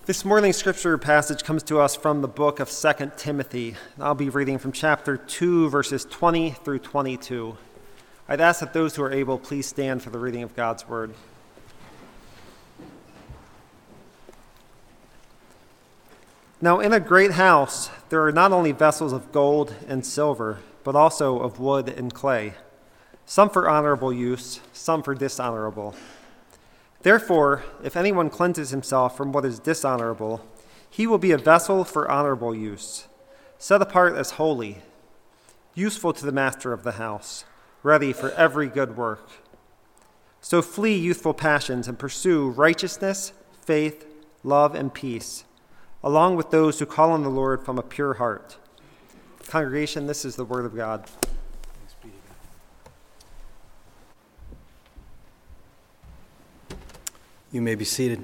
This morning's scripture passage comes to us from the book of 2 Timothy. I'll be reading from chapter 2, verses 20 through 22. I'd ask that those who are able please stand for the reading of God's word. Now in a great house there are not only vessels of gold and silver, but also of wood and clay, some for honorable use, some for dishonorable. Therefore, if anyone cleanses himself from what is dishonorable, he will be a vessel for honorable use, set apart as holy, useful to the master of the house, ready for every good work. So flee youthful passions and pursue righteousness, faith, love, and peace, along with those who call on the Lord from a pure heart. Congregation, this is the word of God. You may be seated.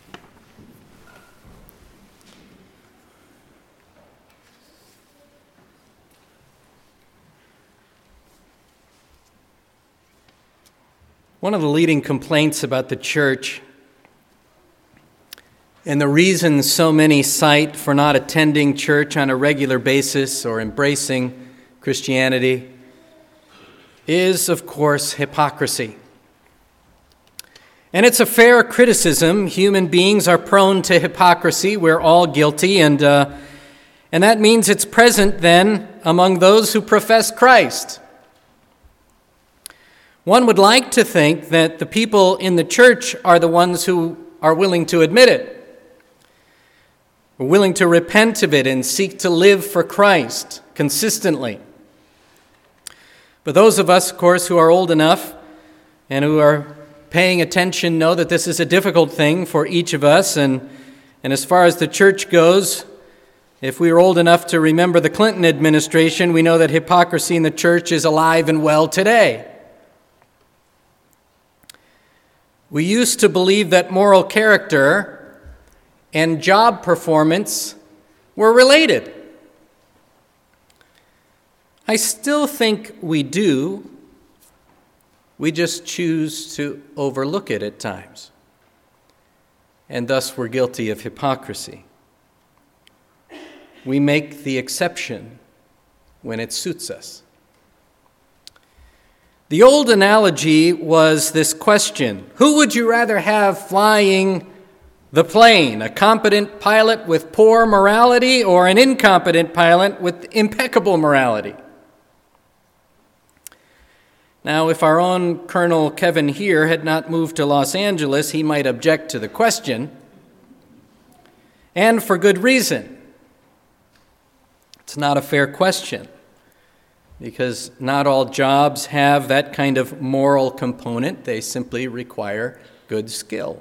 One of the leading complaints about the church, and the reason so many cite for not attending church on a regular basis or embracing Christianity, is, of course, hypocrisy. And it's a fair criticism. Human beings are prone to hypocrisy. We're all guilty, and that means it's present then among those who profess Christ. One would like to think that the people in the church are the ones who are willing to admit it, are willing to repent of it and seek to live for Christ consistently. But those of us, of course, who are old enough and who are paying attention know that this is a difficult thing for each of us. And as far as the church goes, if we are old enough to remember the Clinton administration, we know that hypocrisy in the church is alive and well today. We used to believe that moral character and job performance were related. I still think we do. We just choose to overlook it at times, and thus we're guilty of hypocrisy. We make the exception when it suits us. The old analogy was this question: who would you rather have flying the plane, a competent pilot with poor morality or an incompetent pilot with impeccable morality? Now, if our own Colonel Kevin here had not moved to Los Angeles, he might object to the question, and for good reason. It's not a fair question, because not all jobs have that kind of moral component. They simply require good skill.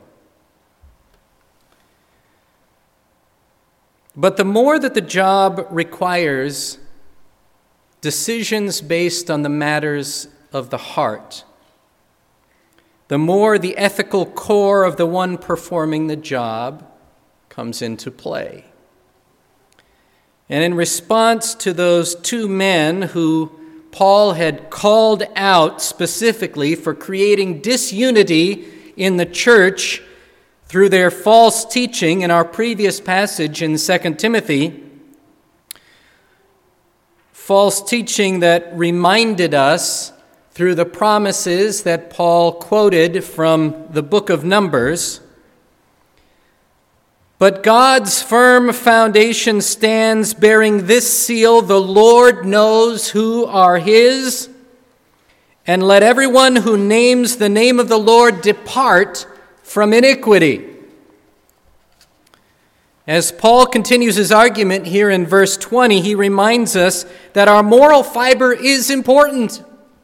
But the more that the job requires decisions based on the matters of the heart, the more the ethical core of the one performing the job comes into play. And in response to those two men who Paul had called out specifically for creating disunity in the church through their false teaching in our previous passage in 2 Timothy, false teaching that reminded us through the promises that Paul quoted from the book of Numbers. But God's firm foundation stands, bearing this seal: the Lord knows who are his, and let everyone who names the name of the Lord depart from iniquity. As Paul continues his argument here in verse 20, he reminds us that our moral fiber is important,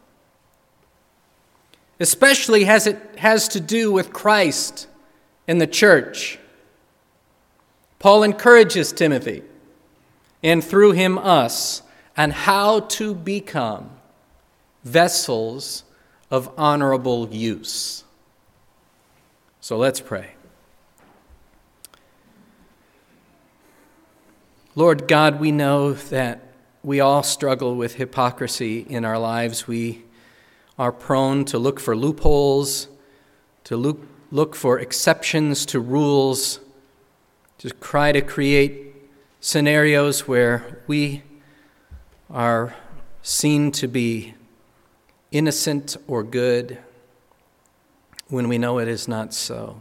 especially as it has to do with Christ and the church. Paul encourages Timothy, and through him us, on how to become vessels of honorable use. So let's pray. Lord God, we know that we all struggle with hypocrisy in our lives. We are prone to look for loopholes, to look for exceptions to rules, to try to create scenarios where we are seen to be innocent or good when we know it is not so.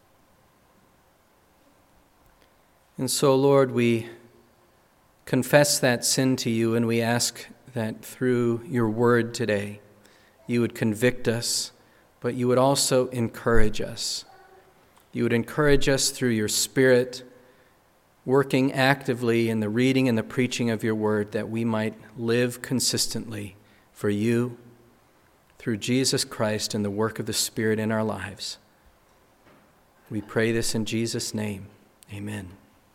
And so, Lord, we confess that sin to you, and we ask that through your word today, you would convict us, but you would also encourage us. You would encourage us through your Spirit, working actively in the reading and the preaching of your word, that we might live consistently for you through Jesus Christ and the work of the Spirit in our lives. We pray this in Jesus' name. Amen.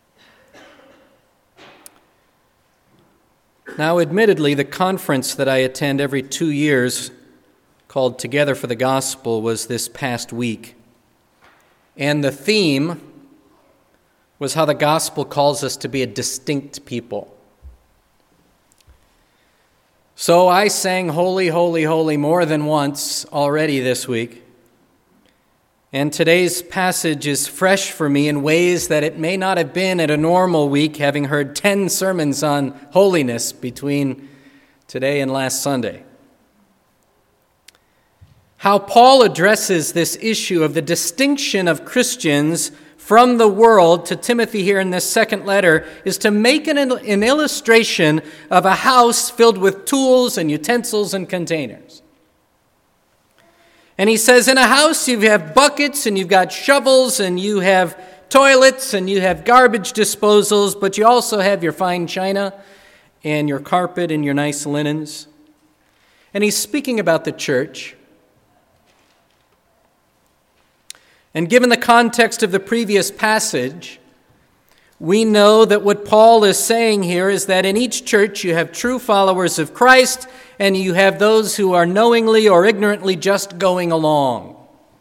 Now, admittedly, the conference that I attend every 2 years, called Together for the Gospel, was this past week. And the theme was how the gospel calls us to be a distinct people. So I sang Holy, Holy, Holy more than once already this week. And today's passage is fresh for me in ways that it may not have been at a normal week, having heard 10 sermons on holiness between today and last Sunday. How Paul addresses this issue of the distinction of Christians from the world to Timothy here in this second letter is to make an illustration of a house filled with tools and utensils and containers. And he says, in a house you have buckets and you've got shovels and you have toilets and you have garbage disposals, but you also have your fine china and your carpet and your nice linens. And he's speaking about the church. And given the context of the previous passage, we know that what Paul is saying here is that in each church you have true followers of Christ, and you have those who are knowingly or ignorantly just going along.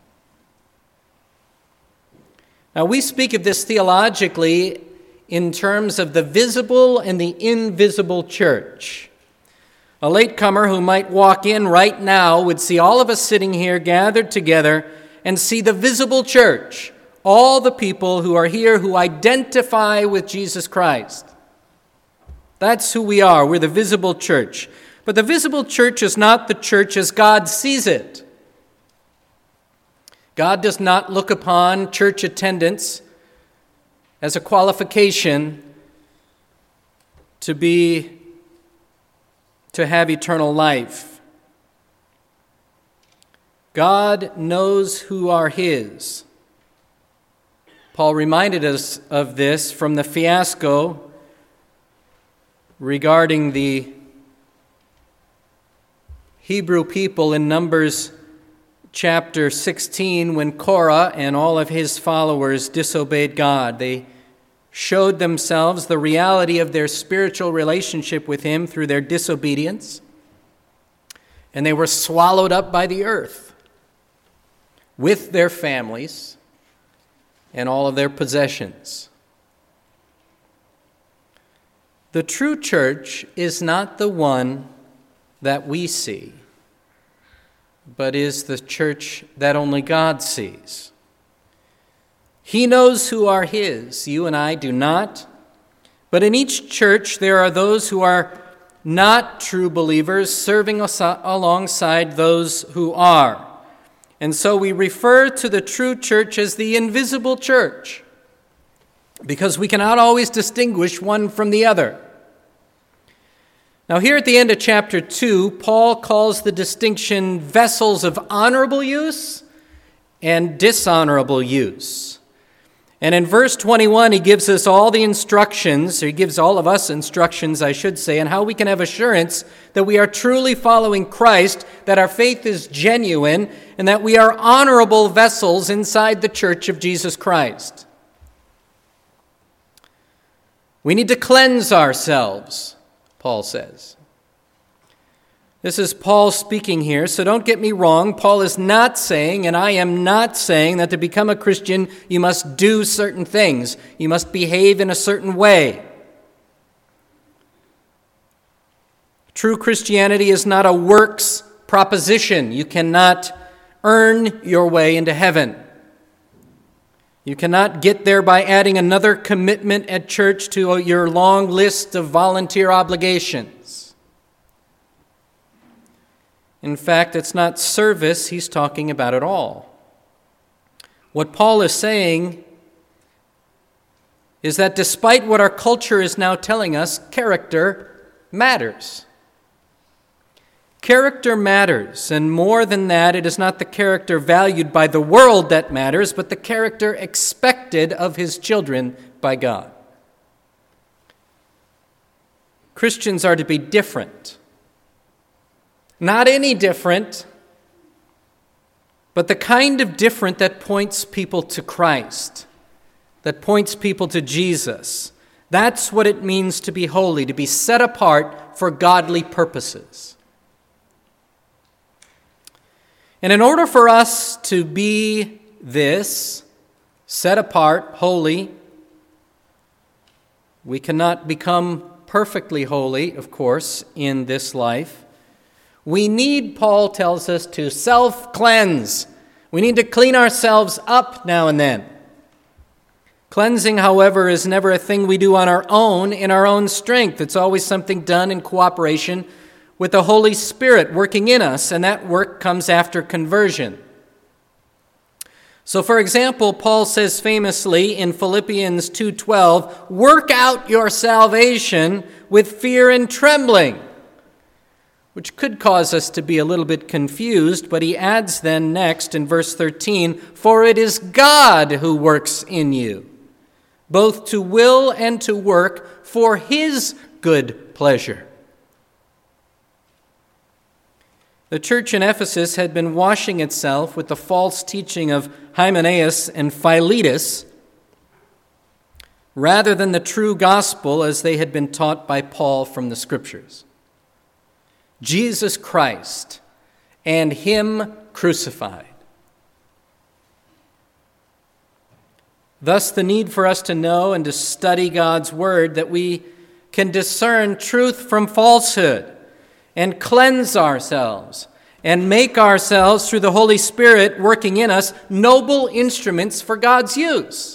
Now, we speak of this theologically in terms of the visible and the invisible church. A latecomer who might walk in right now would see all of us sitting here gathered together and see the visible church, all the people who are here who identify with Jesus Christ. That's who we are. We're the visible church. But the visible church is not the church as God sees it. God does not look upon church attendance as a qualification to have eternal life. God knows who are his. Paul reminded us of this from the fiasco regarding the Hebrew people in Numbers chapter 16 when Korah and all of his followers disobeyed God. They showed themselves the reality of their spiritual relationship with him through their disobedience, and they were swallowed up by the earth with their families and all of their possessions. The true church is not the one that we see, but is the church that only God sees. He knows who are his. You and I do not. But in each church there are those who are not true believers serving alongside those who are. And so we refer to the true church as the invisible church, because we cannot always distinguish one from the other. Now, here at the end of chapter 2, Paul calls the distinction vessels of honorable use and dishonorable use. And in verse 21, he gives us all the instructions, or he gives all of us instructions, I should say, on how we can have assurance that we are truly following Christ, that our faith is genuine, and that we are honorable vessels inside the church of Jesus Christ. We need to cleanse ourselves, Paul says. This is Paul speaking here, so don't get me wrong. Paul is not saying, and I am not saying, that to become a Christian you must do certain things. You must behave in a certain way. True Christianity is not a works proposition. You cannot earn your way into heaven. You cannot get there by adding another commitment at church to your long list of volunteer obligations. In fact, it's not service he's talking about at all. What Paul is saying is that despite what our culture is now telling us, character matters. Character matters, and more than that, it is not the character valued by the world that matters, but the character expected of his children by God. Christians are to be different. Not any different, but the kind of different that points people to Christ, that points people to Jesus. That's what it means to be holy, to be set apart for godly purposes. And in order for us to be this, set apart, holy, we cannot become perfectly holy, of course, in this life. We need, Paul tells us, to self-cleanse. We need to clean ourselves up now and then. Cleansing, however, is never a thing we do on our own, in our own strength. It's always something done in cooperation with the Holy Spirit working in us, and that work comes after conversion. So, for example, Paul says famously in Philippians 2:12, "Work out your salvation with fear and trembling," which could cause us to be a little bit confused, but he adds then next in verse 13, "For it is God who works in you, both to will and to work for his good pleasure." The church in Ephesus had been washing itself with the false teaching of Hymenaeus and Philetus, rather than the true gospel as they had been taught by Paul from the Scriptures. Jesus Christ and him crucified. Thus, the need for us to know and to study God's word, that we can discern truth from falsehood and cleanse ourselves and make ourselves, through the Holy Spirit working in us, noble instruments for God's use.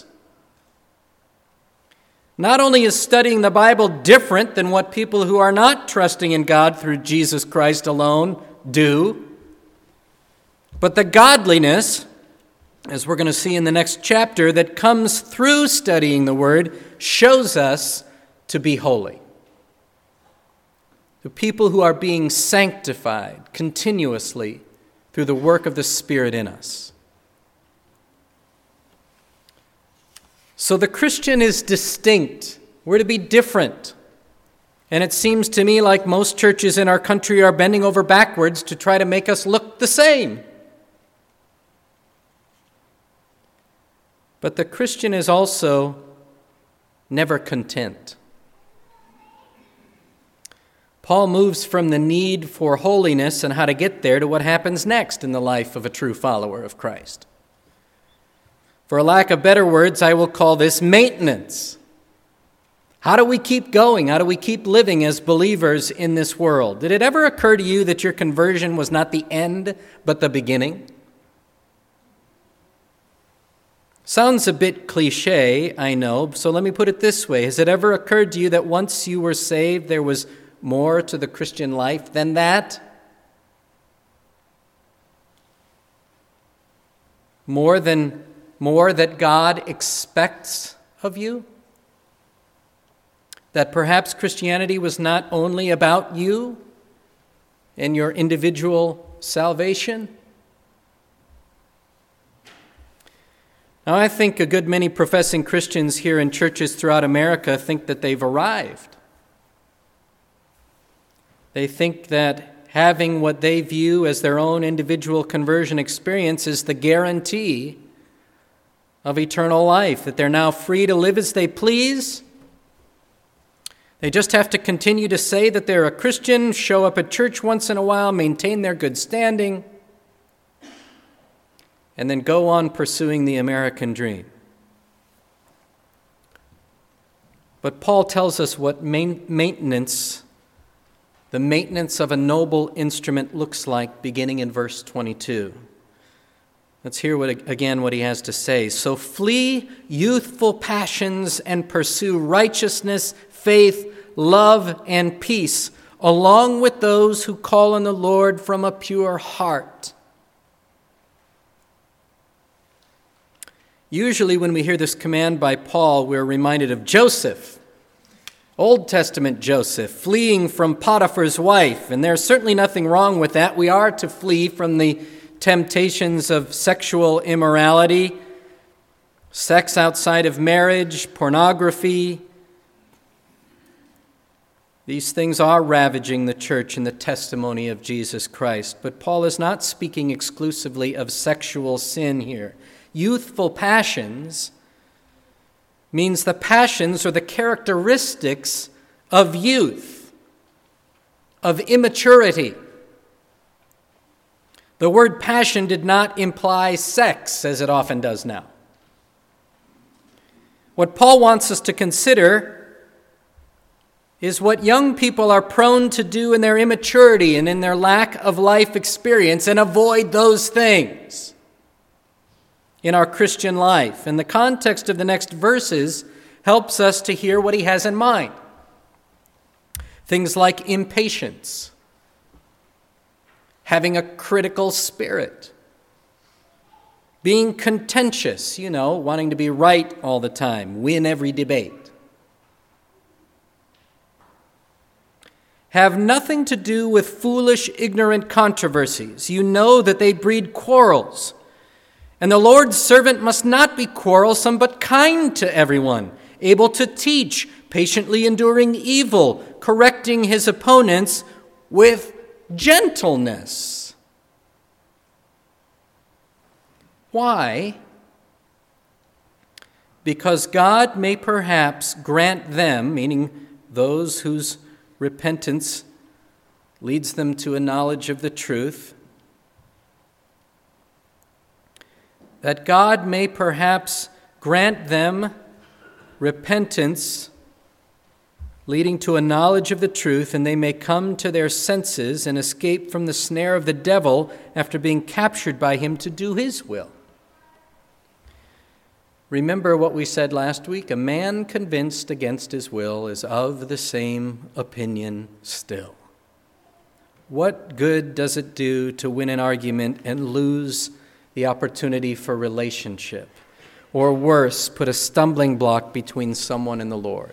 Not only is studying the Bible different than what people who are not trusting in God through Jesus Christ alone do, but the godliness, as we're going to see in the next chapter, that comes through studying the Word shows us to be holy. The people who are being sanctified continuously through the work of the Spirit in us. So the Christian is distinct. We're to be different. And it seems to me like most churches in our country are bending over backwards to try to make us look the same. But the Christian is also never content. Paul moves from the need for holiness and how to get there to what happens next in the life of a true follower of Christ. For lack of better words, I will call this maintenance. How do we keep going? How do we keep living as believers in this world? Did it ever occur to you that your conversion was not the end, but the beginning? Sounds a bit cliche, I know, so let me put it this way. Has it ever occurred to you that once you were saved, there was more to the Christian life than that? More that God expects of you? That perhaps Christianity was not only about you and your individual salvation? Now, I think a good many professing Christians here in churches throughout America think that they've arrived. They think that having what they view as their own individual conversion experience is the guarantee of eternal life, that they're now free to live as they please. They just have to continue to say that they're a Christian, show up at church once in a while, maintain their good standing, and then go on pursuing the American dream. But Paul tells us what maintenance, the maintenance of a noble instrument, looks like beginning in verse 22. Let's hear what he has to say. So flee youthful passions and pursue righteousness, faith, love, and peace, along with those who call on the Lord from a pure heart. Usually when we hear this command by Paul, we're reminded of Joseph, Old Testament Joseph, fleeing from Potiphar's wife. And there's certainly nothing wrong with that. We are to flee from the temptations of sexual immorality, sex outside of marriage, pornography. These things are ravaging the church and the testimony of Jesus Christ. But Paul is not speaking exclusively of sexual sin here. Youthful passions means the passions or the characteristics of youth, of immaturity. The word passion did not imply sex, as it often does now. What Paul wants us to consider is what young people are prone to do in their immaturity and in their lack of life experience, and avoid those things in our Christian life. And the context of the next verses helps us to hear what he has in mind. Things like impatience, having a critical spirit, being contentious, wanting to be right all the time, win every debate. Have nothing to do with foolish, ignorant controversies. You know that they breed quarrels. And the Lord's servant must not be quarrelsome, but kind to everyone, able to teach, patiently enduring evil, correcting his opponents with gentleness. Why? Because God may perhaps grant them, meaning those whose repentance leads them to a knowledge of the truth, that God may perhaps grant them repentance leading to a knowledge of the truth, and they may come to their senses and escape from the snare of the devil after being captured by him to do his will. Remember what we said last week? A man convinced against his will is of the same opinion still. What good does it do to win an argument and lose the opportunity for relationship? Or worse, put a stumbling block between someone and the Lord.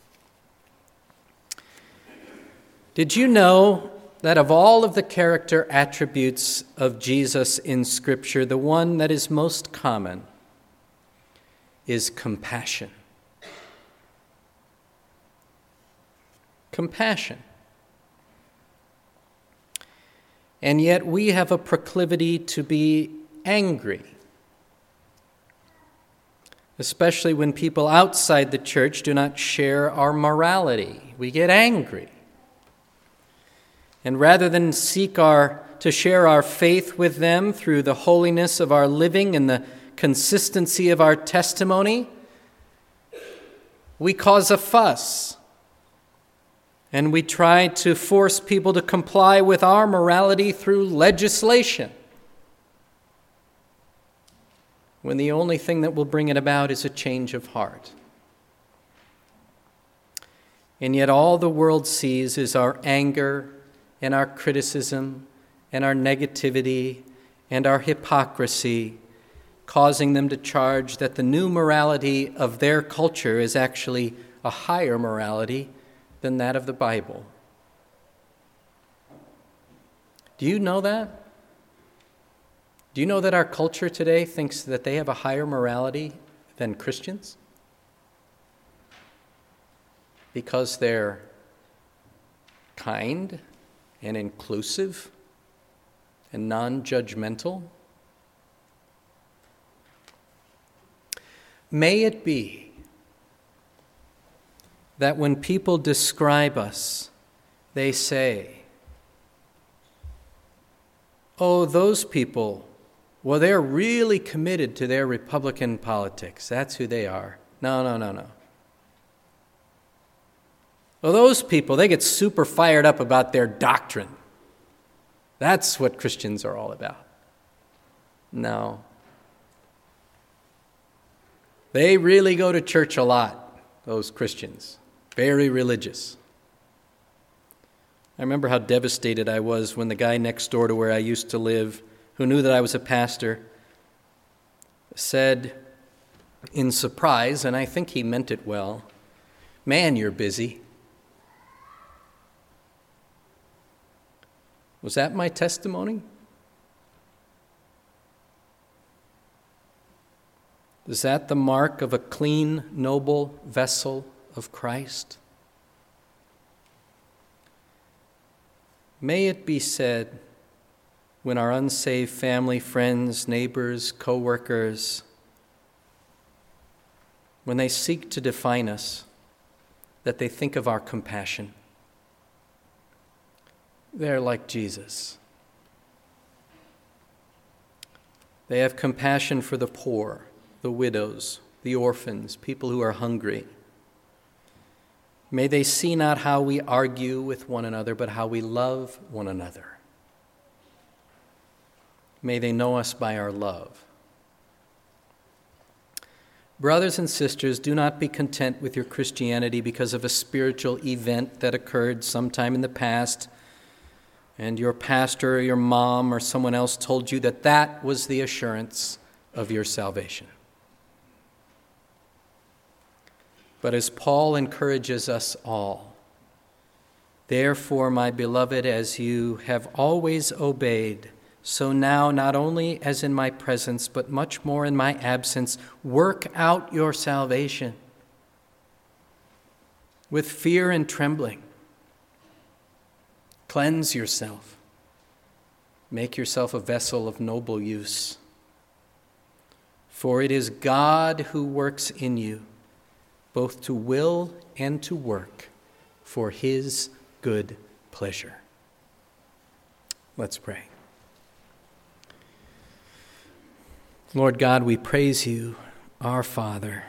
Did you know that of all of the character attributes of Jesus in Scripture, the one that is most common is compassion? Compassion. And yet we have a proclivity to be angry, especially when people outside the church do not share our morality. We get angry. And rather than seek to share our faith with them through the holiness of our living and the consistency of our testimony, we cause a fuss. And we try to force people to comply with our morality through legislation, when the only thing that will bring it about is a change of heart. And yet all the world sees is our anger and our criticism and our negativity and our hypocrisy, causing them to charge that the new morality of their culture is actually a higher morality than that of the Bible. Do you know that? Do you know that our culture today thinks that they have a higher morality than Christians? Because they're kind and inclusive and non-judgmental? May it be that when people describe us, they say, "Oh, those people, well, they're really committed to their Republican politics. That's who they are." No. Well, those people, they get super fired up about their doctrine. That's what Christians are all about. No, They really go to church a lot, those Christians. Very religious. I remember how devastated I was when the guy next door to where I used to live, who knew that I was a pastor, said in surprise, and I think he meant it well, "Man, you're busy." Was that my testimony? Is that the mark of a clean, noble vessel of Christ? May it be said when our unsaved family, friends, neighbors, co-workers, when they seek to define us, that they think of our compassion. They're like Jesus. They have compassion for the poor, the widows, the orphans, people who are hungry. May they see not how we argue with one another, but how we love one another. May they know us by our love. Brothers and sisters, do not be content with your Christianity because of a spiritual event that occurred sometime in the past, and your pastor or your mom or someone else told you that that was the assurance of your salvation. But as Paul encourages us all, therefore, my beloved, as you have always obeyed, so now, not only as in my presence, but much more in my absence, work out your salvation with fear and trembling. Cleanse yourself. Make yourself a vessel of noble use. For it is God who works in you, both to will and to work for his good pleasure. Let's pray. Lord God, we praise you, our Father,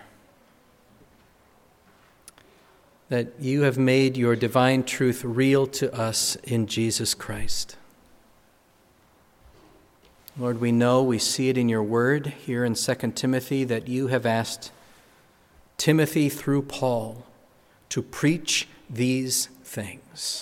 that you have made your divine truth real to us in Jesus Christ. Lord, we know, we see it in your word here in 2 Timothy that you have asked Timothy through Paul to preach these things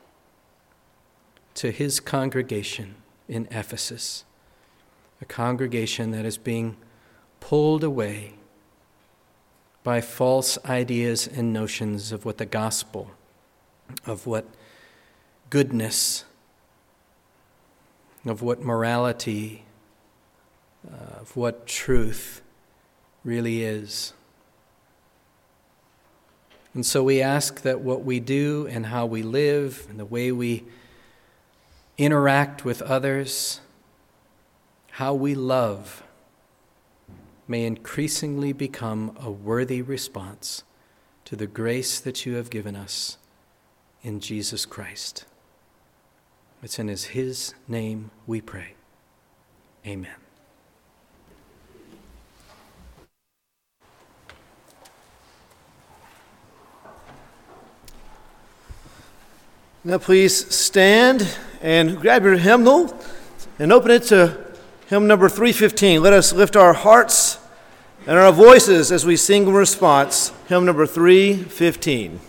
to his congregation in Ephesus, a congregation that is being pulled away by false ideas and notions of what the gospel, of what goodness, of what morality, of what truth really is. And so we ask that what we do and how we live and the way we interact with others, how we love, may increasingly become a worthy response to the grace that you have given us in Jesus Christ. It's in his name we pray. Amen. Now please stand and grab your hymnal and open it to hymn number 315. Let us lift our hearts and our voices as we sing in response, hymn number 315.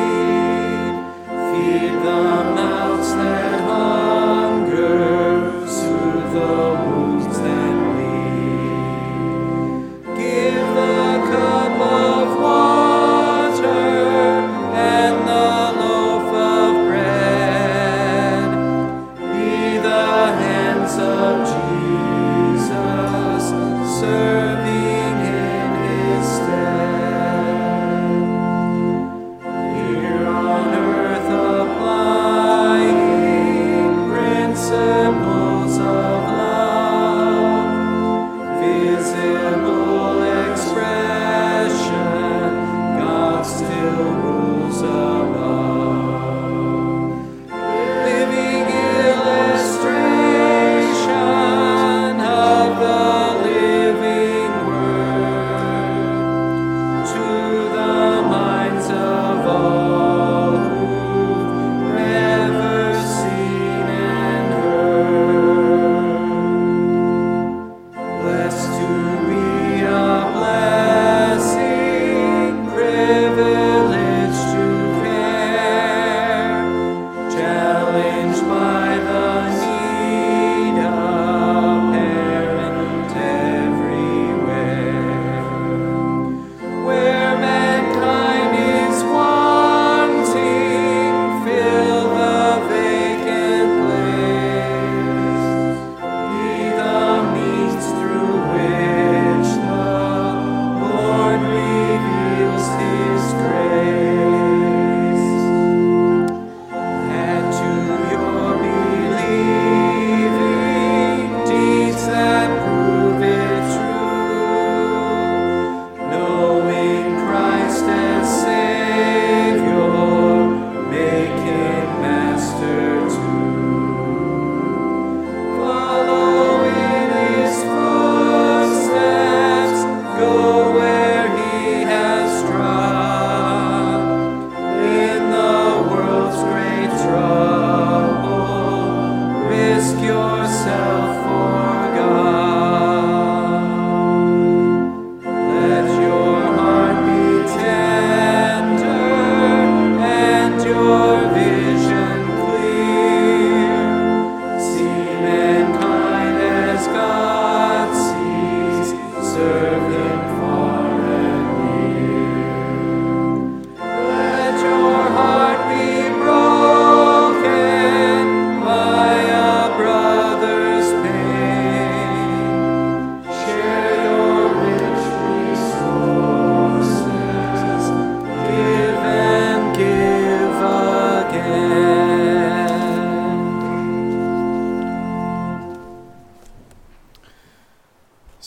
Feed the mouths that hunger.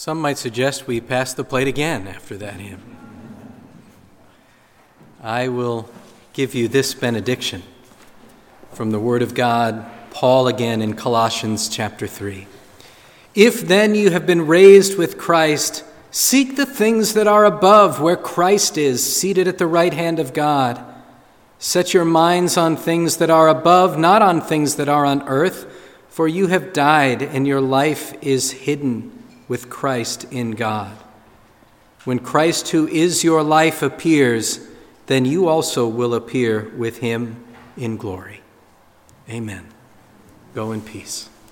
Some might suggest we pass the plate again after that hymn. I will give you this benediction from the Word of God, Paul again in Colossians chapter 3. If then you have been raised with Christ, seek the things that are above, where Christ is, seated at the right hand of God. Set your minds on things that are above, not on things that are on earth, for you have died, and your life is hidden with Christ in God. When Christ, who is your life, appears, then you also will appear with him in glory. Amen. Go in peace.